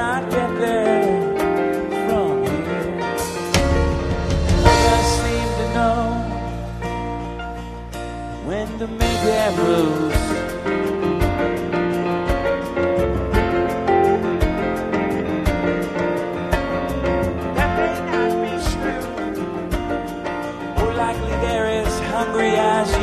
not get there from here. Others seem to know when to make their moves.